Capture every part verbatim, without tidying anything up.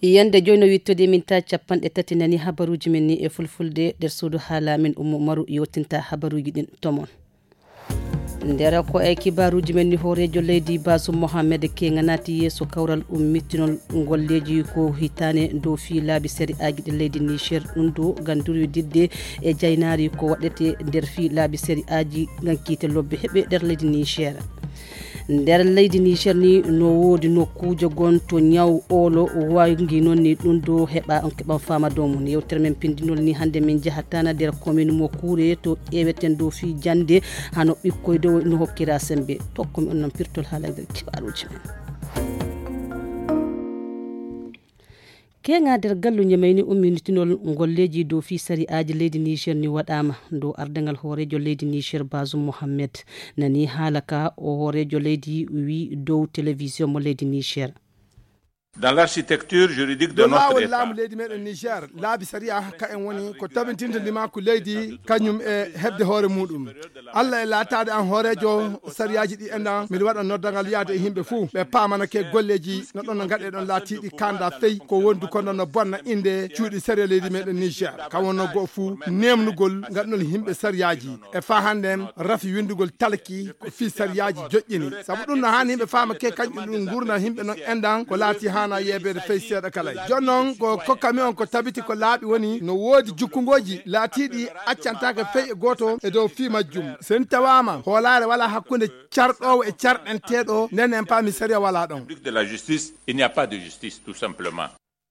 yande joyno wittode min ta capanɗe tati nani habaruji men ni e fulfulde nder suudu haala min ummu maru yottinta habaruji ɗin tomon ndera ko e kibaruji men ni horejo leydi Basum Mohamed Kenga nati yeso kawral ummittinol golleji ko hitane dow fi laabi seri aji ɗe leydi Niger ɗum do ganduri didde e jaynari ko waɗete nder fi laabi seri aji gankite lobbe heɓe nder leydi Niger nder leydi Niger ni no wodi nokkuuje gonto nyaw olo wangi non ni ɗum do heɓa on keɓan fama dow mum yewtere men pindinol ni hande min jahatana nder commune mo Kouré to ƴeweten dow fi jande hano ɓikkoy dow no hokkira sembe tokkumi on non pirtol haala nder kibaruji men Kenga der gallu nyamayni ummitinol golleji do fi sari aji leydi Niger ni wadama do ardangal horejo leydi Niger Basum Mohamed nani halaka o horejo leydi wi do télévision mo leydi Niger. Dans l'architecture juridique de notre État, laamu leydi meɗen Niger laabi sariya ka en woni ko tabintinta limaku leydi kañum e hebde hoore muɗum Allah e laatade an hoorejo sariyaji ɗi endan miɗa waɗa noddangal yaade e yimɓe fuu ɓe pamanake golleji no ɗon no gaɗe ɗon laatiɗi kanda fey ko wondu kono no bonna inde cuuɗi sariya leydi meɗen Niger kam wonno go fuu nemnugol gaɗnol yimɓe sariyaji e fa handen rafi windugol talki ko fi sariyaji joƴƴini saabu ɗum no hani yimɓe famake kañum ɗum gurna yimɓe non endan ko laati hana yebede fey seeɗa kala jon noon ko kokkami on ko tabiti ko laaɓi woni no woodi jukkungoji laatiɗi accantaka fey e goto e dow fi majjum sen tawama hoolare wala hakkunde carɗowo e carɗenteɗo nden en paami sariya wala ɗon de la justice, il n'y a pas de justice tout simplement.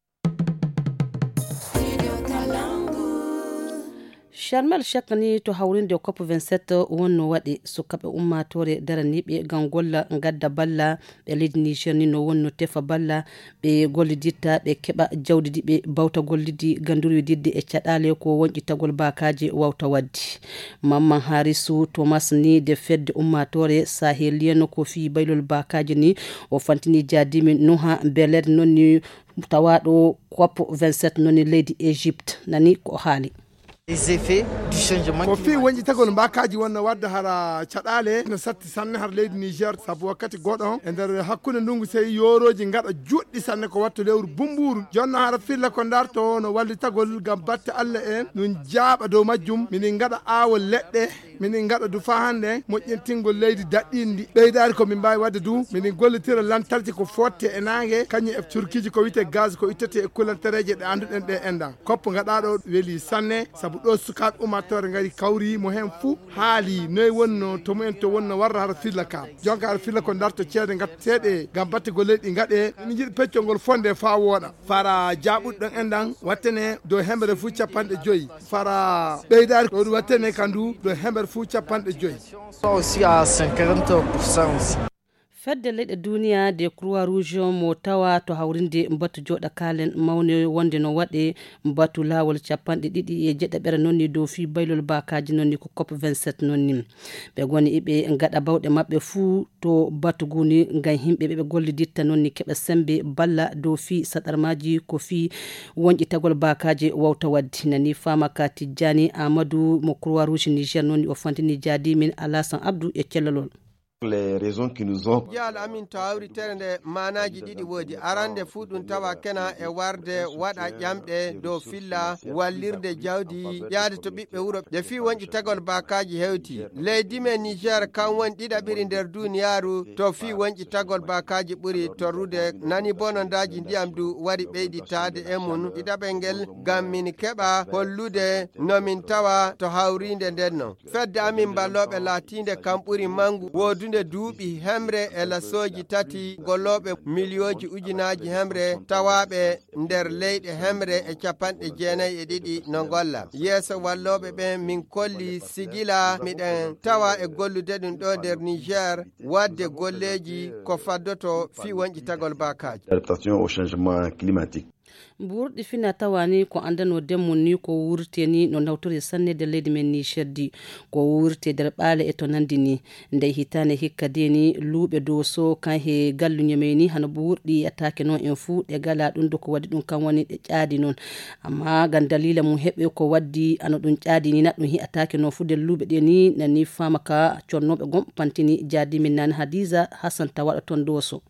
Sharmal shakani to hawrinde COP vingt-sept wonno waɗi sukaɓe ummatore daraniɓe gam golla gadda balla ɓe leydi Niger ni no wonno tefa balla ɓe golliditta ɓe keɓa jawdidi ɓe bawta gollidi ganduri didde e caɗale ko wonƴitagol bakaji wawta waddi Mamman Harisu Thomas ni de fedde ummatore sahelieno ko fi baylol bakaji ni o fantini jadimi Nuha Beled nonni tawaɗo COP vingt-sept nonni leydi Égypte nani ko haali les effets du changement ko fi wonji tagol mbakaji wonno wadde hara caɗale no satti sanne har leydi Niger sabu wakkati goɗo e nder hakkunde ndungu sey yoroji gaɗa juɗɗi sanne ko wattu lewru bumburu jonno hara filla ko darto no walli tagol gam batte Allah en nun jaaɓa dow majjum minin gaɗa awol leɗɗe minin gaɗa du fa hande moƴƴintingol leydi daɗɗindi ɓeydari ko min mbawi wadde du minin gollitira lantarki ko fotte e nangue kañum e turkiji ko wiyete gaz ko ittete e kulantareje ɗe anduɗen ɗe endan koppo gaɗaɗo weeli sanne sabu ɗo sukaɓe ummatore gari kawri mo hen fou haali noyi wonno to mumen to wonno warra hara filla ka jonka hara filla ko darto ceede gatteɗe gam batte golleɗi ɗi gaɗe min jiiɗi peccol fonde fa wooɗa fara jaɓuɗɗon endan wattene dow hemɓere fou capanɗe joyyi fara ɓeydari ko ɗum wattene kandu dow hemɓere fou capanɗe joyyi aussi à cinquante pour cent aussi. fedde leyɗe duniya de croix rouge mo tawa to hawrinde mbatu joɗa kalen mawne wonde no waɗe mbatu lawol capanɗe ɗiɗi e jeɗɗaɓere nonni dow fi baylol bakaji nonni ko COP vingt-sept nonni ɓe goni iɓe gaɗa bawɗe mabɓe fuu to batuguni ngam himɓe ɓe golliditta nonni keɓa sembe balla dow fi saɗarmaji ko fi wonƴitagol bakaji wawta waddi nani famaka Tijjani Amadou mo croix rouge Niger nonni o fantini jadi min Alassane Abdou e cellalol les raisons qui nous ont yaal amin to hawritere nde manaji ɗiɗi woodi arande fuu ɗum tawa kena e warde waɗa ƴamɗe dow filla wallirde jawdi yaade to ɓiɓɓe wuro ɓe fi wonƴi tagol bakaji hewti leydi men Niger kan woni ɗiɗaɓiri nder duniyaru to fi wonƴi tagol bakaji ɓuri torrude nani bonondaji ndiyam du wari ɓeyditade e mun ɗiɗaɓel ngel gam min keɓa hollude nomin tawa to hawrinde ndenno fedde amin balloɓe laatinde kam ɓuri mangu wodu nde duuɓi hemre e lasoji tati golloɓe milioji ujunaji hemre tawaɓe nder leyɗe hemre e capanɗe jeenayyi e ɗiɗi no golla yeeso walloɓe ɓe min kolli sigila miɗen tawa e gollude ɗum ɗo nder Niger wadde golleji ko faddoto fi wonƴi tagol bakaji adaptation au changement climatique. Burdi fina tawani ko andano demmu ni ko wurte ni no nawtori sanne de leydi men Niger di ko wurte der ɓaale e to nandi ni nde hitane hikka deni luuɓe dow so kan he gallu nyemeni hano burdi atake non en fu de gala ɗum do ko wadi ɗum kan woni ɗe ƴaadi non amma gan dalila mum heɓe ko waddi ano ɗum ƴaadi ni naɗɗum hi atake non fu de luuɓe ɗe ni nani famaka connoɓe gom pantini jaadi min nan Hadiza Hassan tawaɗa ton dow so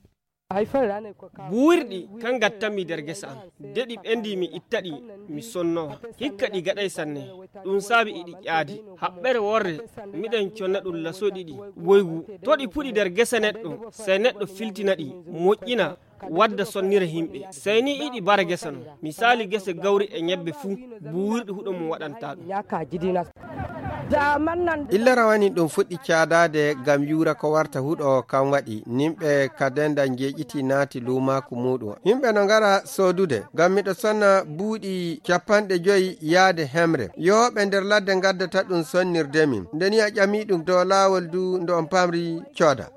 buurɗi kan gattami der gesa am deɗi ɓendi mi ittaɗi mi sonno hikka ɗi gaɗay sanne ɗum saabi iɗi ƴaadi haɓɓere worre miɗen conna ɗum laso ɗiɗi woygu to ɗi puɗi der gesa neɗɗo sey neɗɗo filtina ɗi moƴƴina wadda sonnira himɓe sey ni iɗi bara gesa no misali gese gawri e ñebbe fuu buurɗi huɗo mum waɗanta ɗum illa rawani ɗum fuɗɗi caadade gam yura ko warta huɗo kam waɗi nimɓe kadenda jeeƴiti naati lumaku muɗum yimɓe no gara sodude gam miɗo sonna buuɗi capanɗe joyi yaade hemre yoɓe nder ladde gaddata ɗum sonnirdemin ndeni a ƴami ɗum dow lawol du ndo on pamri cooda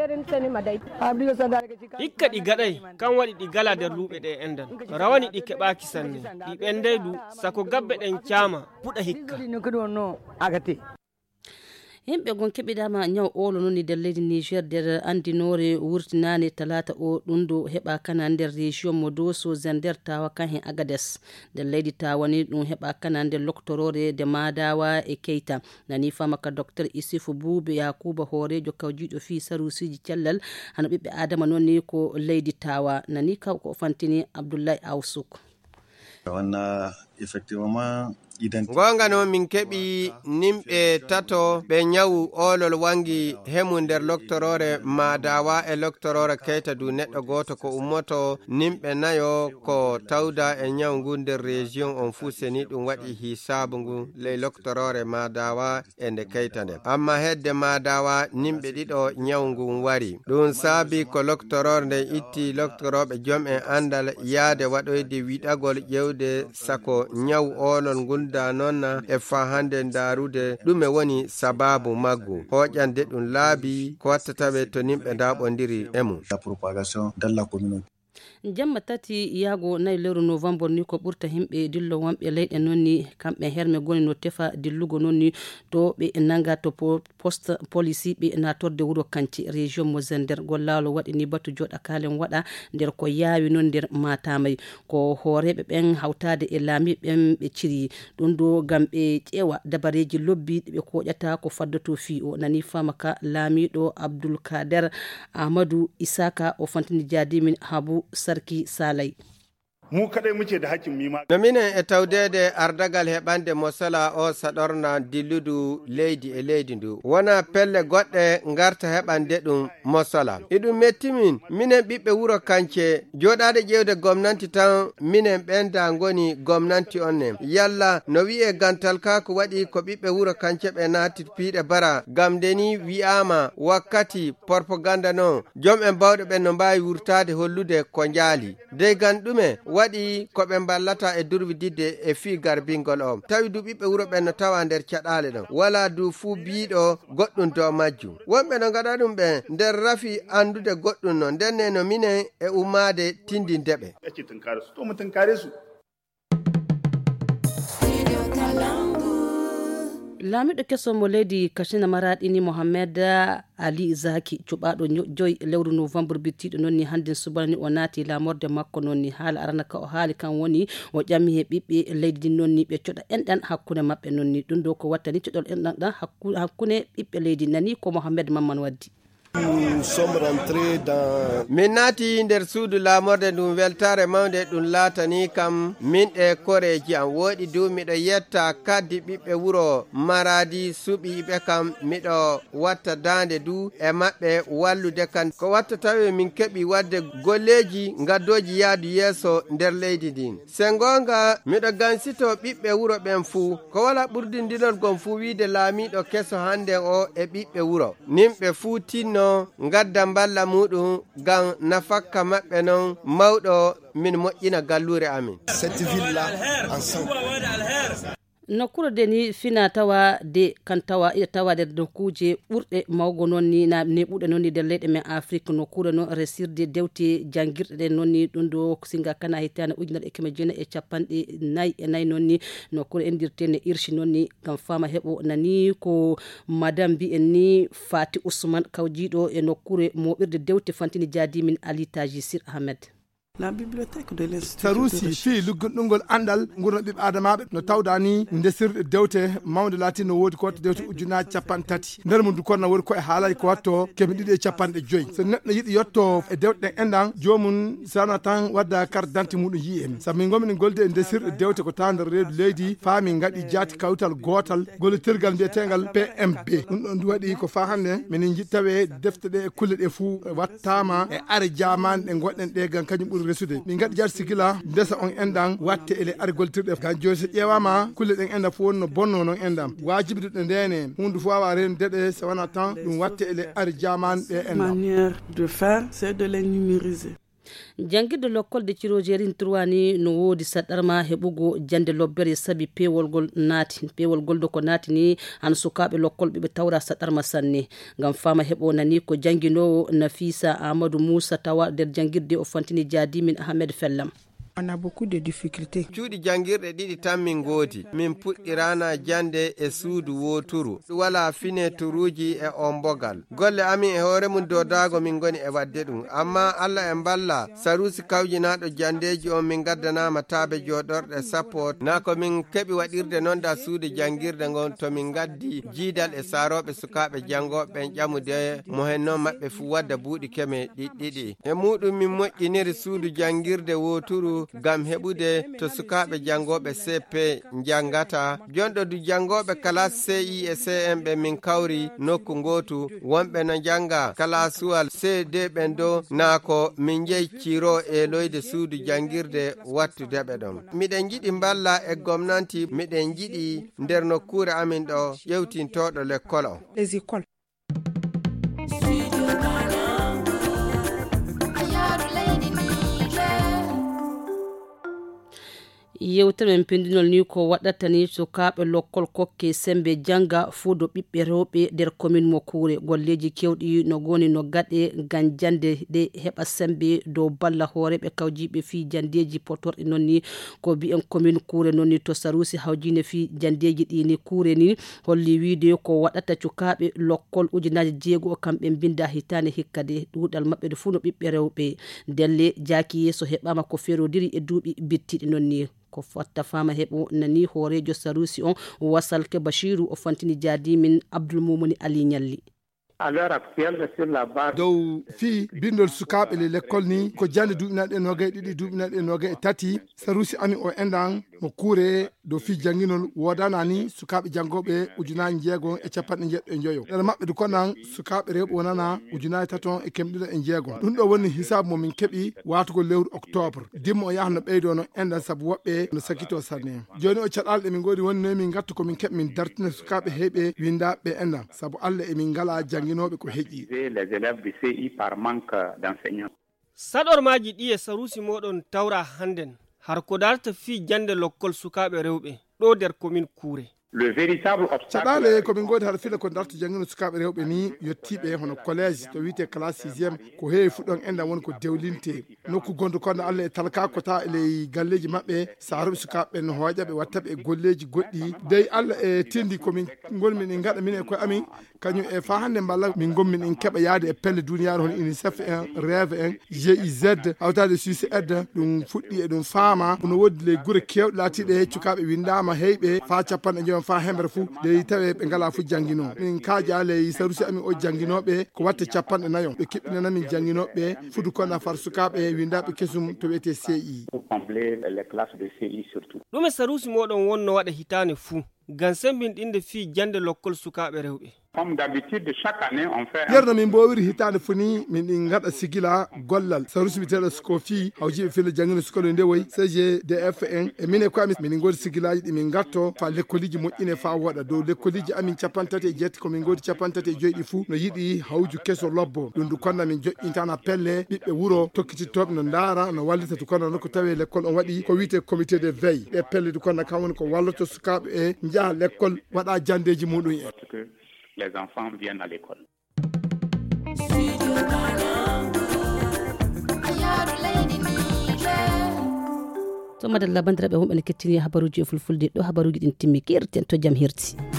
hikka ɗi gaɗay kam waɗi ɗi gala nder luuɓe ɗe endan rawani ɗi keɓaki sanne ɗi ɓendey du sako gabbe ɗen caama puɗa hikka yimɓe gon keɓidama ñaw olo noon nder leydi niger nder andinore wurtinani talata o ɗum do heɓa kana nder région mo doso zender tawa kan hen agades nder leydi tawani ɗum heɓa kana nder loctorore de madawa e keita nani fama ka docteur isufu boube yakuba horejo kawjiɗo fi sarusiji cellal hano ɓiɓɓe adama noon ni ko leydi tawa nani kaw ko fantini abdoulaye awsouk wana effectivement gonga no min keɓi nimɓe tato ɓe nyawu olol wangi hemu nder loctorore madawa e loctorore keyta du neɗɗo goto ko ummoto nimɓe nayo ko tawda e nyawu ngu nder région on fuu seni ɗum waɗi hisabu ngu ley loctorore madawa e nde keyta nde amma hedde madawa nimɓe ɗiɗo nyawu ngu wari ɗum saabi ko loctorore nde itti loctoroɓe joom en andal yaade waɗoyde wiɗagol ƴewde sako nyawu olol ngul da nonna e fa hande darude ɗume woni sababu maggu hoƴande ɗum laabi ko wattataɓe to nimɓe daɓodiri e mum la propagation dans la communauté jamma tati yago nayi lewru novembre ni ko ɓurta himɓe dillo wonɓe leyɗe noon ni kamɓe herme goni no tefa dillugo noon ni to ɓe nanga to poste police ɓe natorde wuro kanci région mo zender gollalo waɗi ni batu joɗa kalen waɗa nder ko yaawi noon nder matamay ko hooreɓe ɓen hawtade e laami ɓen ɓe ciri ɗum do gam ɓe ƴeewa dabareji lobbiɗe ɓe koƴata ko faddato fi o nani fama ka laamiɗo abdoulkader ahmadou isaka o fantini jadimin habu sarki salay mu kadai muke da hakkin mima no minen e tawdede ardagal heɓande mosala o saɗorna dilludu leydi e leydi ndu wona pelle goɗɗe garta heɓande ɗum mosala iɗum mettimin minen ɓiɓɓe wuro kance joɗade ƴewde gomnanti tan minen ɓenda goni gomnanti on ne yalla no wi'e gantal ka ko waɗi ko ɓiɓɓe wuro kance ɓe naati piiɗe bara gam ndeni wi'ama wakkati propaganda noon joom en bawɗe ɓen no mbawi wurtade hollude ko jaali dey gan ɗume waɗi ko ɓe ballata e durwididde e fii garbingol o tawi du ɓiɓɓe wuro ɓen no tawa nder caɗale ɗon wala du fuu biiɗo goɗɗum dow majjum wonɓe no gaɗa ɗum ɓe nder rafi andude goɗɗum no ndenne no minen e ummade tindindeɓe laamiɗo keso mo leydi kacina maraɗini mohammed ali zaki cuɓaɗo joyi lewru novembre bittiɗo noon ni hande subana ni o naati lamorde makko noon ni haala arana ka o haali kan woni o ƴammi he ɓiɓɓe leydi din noon ni ɓe coɗa enɗan hakkude maɓɓe noon ni ɗum ɗo ko wattani coɗol enɗan ɗan hakkude ɓiɓɓe leydi nani ko mohammed mamman waddi min naati nder suudu laamorde ɗum weltare mawde ɗum laatani kam min ɗe koreji am woɗi du miɗo yetta kaddi ɓiɓɓe wuro maradi suɓiɓe kam miɗo watta dande du e maɓɓe wallude kan ko watta tawi min keɓi wadde golleji gaddoji yaadu yeeso nder leydi din se gonga miɗo gansito ɓiɓɓe wuro ɓen fuu ko wala ɓurdindinol gon fuu wiide laamiɗo keso hande o e ɓiɓɓe wuro nimɓe fuu tinno gadda mballa muɗum gam nafakka maɓɓe non mawɗo min moƴƴina gallure amin nokkure de ni fina tawa de kan tawa ida tawa de nokkuje ɓurɗe mawgo noon ni na ne ɓuuɗe noon ni nder leyɗe men afrique nokkure noon resirde dewte jangirɗe ɗe noon ni ɗum ɗo singa kana hitane ujunere e keme jeenayi e capanɗe nayyi e nayyi noon ni nokkure endirte ne irci noon ni gam fama heeɓo nani ko madame mbi'en ni fati ousmane kawjiɗo e nokkure moɓirde dewte fantini jadimin ali taji sir ahmed La bibliothèque de l'Institut sarusi fi luggundungol andal ngurno ɓiɓɓe adamaɓe no tawdani ndesirɗe dewte mawde laati no woodi ko watta dewte ujunaji capan tati nder mum du kono woodi koye haalaji ko watto kemi ɗiɗi e capanɗe joyyi so neɗɗo yiiɗi yetto e dewte ɗen endan jomum sana tan wadda carte d'identité muɗum yi en saabu min gomi golde e ndesirɗe dewte ko taw nder reedu leydi faami gaɗi jaati kawtal gotal golletirgal mbiyetegal P M B ɗum ɗon du waɗi ko fa hande minen jiɗi tawe defte ɗe e kulle ɗe fuu wattama e are jamani ɗe goɗɗen ɗe gan kañum ɓuuri resude min gaɗi jaati sigila ndesa on endan watte ele are golletirɗe gan joni so ƴewama kulle ɗen enda fo wonno bonno noon endam wajibi ɗuɗɗe ndene hunde fo wawa rendeɗe so wona tan ɗum watte ele are jamani ɗe endam manière de faire c'est de les numériser. jangirde lokkol de cirojerin turwani no wodi saɗarma heɓugo jande lobbere sabi pewol gol naati pewol goldo ko naati ni han sukaɓe lokkol ɓeɓe tawra saɗarma sanne ngam fama heɓo nani ko janginowo Nafisa Amadou Moussa tawa nder jangirde o fantini Diadimin Ahmed Fellam. On a beaucoup de difficultés. Cuuɗi jangirɗe ɗiɗi tan min gooti min puɗɗirana jande e suudu woturu wala fine turuji e on bogal golle amin e hoore mum dodago min goni e wadde ɗum amma Allah e balla sarusi kawjinaɗo jandeji on min gaddanama taabe joɗorɗe sappo na ko min keɓi waɗirde noon da suudu jangirde ngon to min gaddi jiidal e saroɓe sukaɓe jangoɓe ɓen ƴamude mo hen noon maɓɓe fu wadda buuɗi keme ɗiɗɗiɗi e muɗum min moƴƴiniri suudu jangirde woturu gam heɓude to sukaɓe jangoɓe C P jangata jonɗo du jangoɓe classe C I e C M ɓe min kawri nokku gotu wonɓe no janga kalasuwal C D ɓen do na ko min jeyi ciro e loyde suudu jangirde wattudeɓe ɗon miɗen jiɗi balla e gomnanti miɗen jiɗi nder nokkure amin ɗo ƴewtintoɗo l'école o les écoles. yewtere men pendinol ni ko waɗata ni sukaɓe lokkol kokke sembe janga fuu do ɓiɓɓe rewɓe nder commune mo Kuure golleji kewɗi no goni no gaɗe ngam jande de heɓa sembe dow balla hooreɓe kawjiɓe fi jandeji potorɗe noon ni ko bi'en commune Kuure noon ni to sarusi hawjine fi jandeji ɗi ni Kuure ni holli wiide ko waɗata sukaɓe lokkol ujunaji jeego kamɓe binda hitande hikkade ɗuɗal maɓɓe de fuu no ɓiɓɓe rewɓe delle jaaki yeeso heɓama ko ferodiri e duuɓi bittiɗi noon ni ko fatta fama heɓo nani hoorejo sarusi on wasalke Bachirou o fantini Diadimin Abdoulmoumouni Ali Ñalli. À l'heure actuelle, sur la base dow fi bindol sukaɓe le l'école ni ko jande duuɓinaɗe nogay ɗiɗi duuɓinaɗe nogay e tati sarusi ami o endan mo Kuure do fi janginol wodanani sukaɓe jangoɓe ujunaji jeegon e capanɗe jeɗɗo e joyo ɗeɗa maɓɓe du konan sukaɓe rewɓe wonana ujunaji taton e kemɗiɗo e jeegon ɗum ɗo woni hisabu mo min keeɓi watugo lewru octobre dimmo o yaha no ɓeydo no endan saabu woɓɓe no sakito sanne joni o caɗalɗe min godi woni no min gattu ko min keeɓi min dartina sukaɓe heeɓe windaɓe endan saabu Allah e min ngala janginoɓe ko heƴƴi les élèves du C I par manque d'enseignants. saɗormaji ɗi e sarusi moɗon tawra hannden har ko darta fi jande lokkol sukaɓe rewɓe ɗo nder commune Kuure. Le véritable obstacle caɗale komin godi har fila ko darto jangino sukaɓe rewɓe ni yettiɓe hono collège to wiyete classe sixième ko heewi fuɗɗon endan woni ko dewlinte nokku gondo kono Allah e talka ko ta ele galleji maɓɓe saroɓe sukaɓe no hooƴaɓe wattaɓe e golleji goɗɗi dey Allah e tindi komin gonmin en gaɗa min e koye amin kañum e fa hande mballa min gommin en keɓa yaade e pelle duniyaru hono UNICEF en rêve en G I Z hawtade Suisse aide ɗum fuɗɗi e ɗum faama no wodi le guure kewɗe laatiɗe cukaɓe windama heyɓe fa capanɗe jeeom fa hembre fou de tawe ɓe ngala fu jangino min kaaja le sarusi amin o janginoɓe ko watte capanɗe nayo ɓe keɓɓinana min janginoɓe fudu kono far sukaɓe windaɓe kesum to wiyete C I pour combler les classes de C I surtout. ɗume sarusi moɗon wonno waɗa hitane fuu ngam sembinɗinde fi jande lokkol sukaɓe rewɓe. Comme d'habitude, chaque année, on fait... yerno min mbowiri hitande foni min ɗin gaɗa sigila gollal sarusi biteɗo ko fi hawjiɓe fille jangino sukolo ndewoy C G D F en e min e ko amin min godi sigilaji ɗi min gatto fa lekkoliji moƴƴine fa woɗa dow lekkoliji amin capantati e jetti komin godi capantati e joyyi ɗi fuu no yiiɗi hawju keso lobbo ɗum du konna min joƴƴintana pelle ɓiɓɓe wuuro tokkitittoɓe no ndaara no wallita du konna nokko tawi l'école on waɗi ko wiyete comité de veille ɗe pelle du konna kam woni ko walloto sukaɓe e jaaha l'école waɗa jandeji muɗum en les enfants viennent à l'école. to madalla bandiraɓe wonɓe ne kettini habaruji e fulfulde ɗo habaruji ɗin timmi kerten to jaam hirti.